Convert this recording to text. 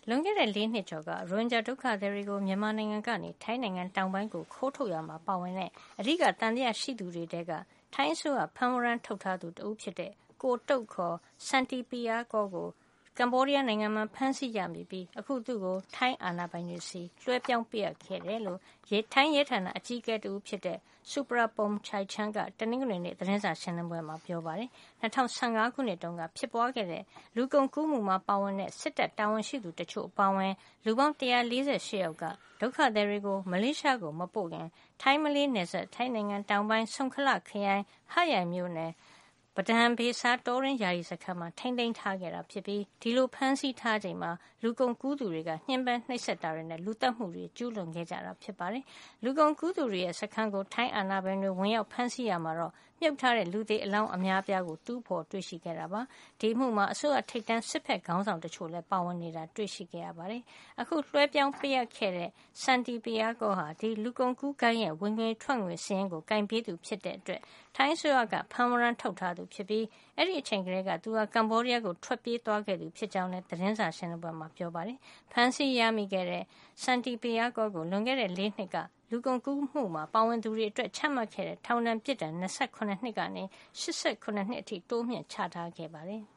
လွန်ခဲ့တဲ့4 နှစ်ကျော်ကရိုဟင်ဂျာဒုက္ခသည်တွေကိုမြန်မာနိုင်ငံကနေထိုင်းနိုင်ငံတောင်ပိုင်းကိုခိုးထုတ်ရမှာပါဝင်တဲ့အဓိကတန်တရားရှိသူတွေတဲကထိုင်းအစိုးရဖမ်းဝရမ်းထုတ်ထားသူတဦးဖြစ်တဲ့ကိုတုတ်ခေါ်စန်တီပီယာကောကိုကမ္ဘောဒီးယားနိုင်ငံမှာဖမ်းဆီးရမိပြီးအခုသူ့ကိုထိုင်းအာဏာပိုင်တွေစီလွှဲပြောင်းပေးခဲ့တယ်လို့ထိုင်းရဲဌာနအကြီးအကဲတဦးဖြစ်တဲ့စူပရာပုံချိုင်ချန်းကတနင်္ဂနွေနေ့သတင်းစာရှင်းလင်းပွဲမှာပြောပါတယ်။2015ခုနှစ်တုန်းကဖြစ်ပွားခဲ့တဲ့လူကုန်ကူးမှုမှာပါဝင်တဲ့စစ်တပ်တာဝန်ရှိသူတချို့အပါအဝင်လူပေါင်း148ယောက်ကဒုက္ခသည်တွေကိုမလေးရှားကိုမပို့ခင်ထိုင်းမလေးနယ်စပ်ထိုင်းနိုင်ငံတောင်ပိုင်းဆုံခလခရိုင်ဟရိုင်မြို့နယ်ပဒံဘေဆာတောရင်းယာယီစခန်းမှာထိမ့်သိမ်းထားခဲ့တာဖြစ်ပြီးဒီလိုဖမ်းဆီးထားချိန်မှာလူကုန်ကူးသူတွေကညှဉ်းပန်းနှိပ်စက်တာတွေနဲ့လူတက်မှုတွေကျူးလွန်ခဲ့ကြတာဖြစ်ပါတယ်။လူကုန်ကူးသူတွေရဲ့စခန်းကိုထိုင်းအာဏာပိုင်တွေဝင်ရောက်ဖမ်းဆီးရမှာတော့မြုပ်ထားတဲ့လူသေးအလောင်းအများအပြားကိုတူးဖော်တွေ့ရှိခဲ့တာပါ။ဒီမှုမှာအစိုးရထိပ်တန်းစစ်ဖက်ခေါင်းဆောင်တချို့လည်းပါဝင်နေတာတွေ့ရှိခဲ့ရပါတယ်။အခုလွှဲပြောင်းပေးခဲ့တဲ့စန်တီပီယာကောဟာဒီလူကုန်ကူးကိုင်းရဲ့ဝင်ငွေထွက်ငွေစည်းရင်းကိုကင်ပေးသူဖြစ်တဲ့အတွက်ထိုင်းအစိုးရကဖမ်းဝရမ်းထုတ်ထားသူဖြစ်ပြီးအဲ့ဒီအချိန်ကလေးကသူဟာကမ္ဘောဒီးယားကိုထွက်ပြေးသွားခဲ့သူဖြစ်ကြောင်းလည်းသတင်းစာရှင်းလင်းပွဲမှာပြောပါတယ်။ဖမ်းဆီးရမိခဲ့တဲ့စန်တီပီယာကောကိုလွန်ခဲ့တဲ့4 နှစ်ကလူကုန်ကူးမှုမှာပါဝင်သူတွေအတွက်ချမှတ်ခဲ့တဲ့ထောင်ဒဏ်ပြစ်ဒဏ်28 နှစ်ကနေ89 နှစ်အထိတိုးမြင့်ချထားခဲ့ပါတယ်။